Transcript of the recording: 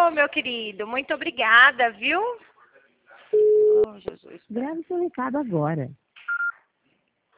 Ô, meu querido, muito obrigada, viu? Oh, Jesus. Grave seu recado agora.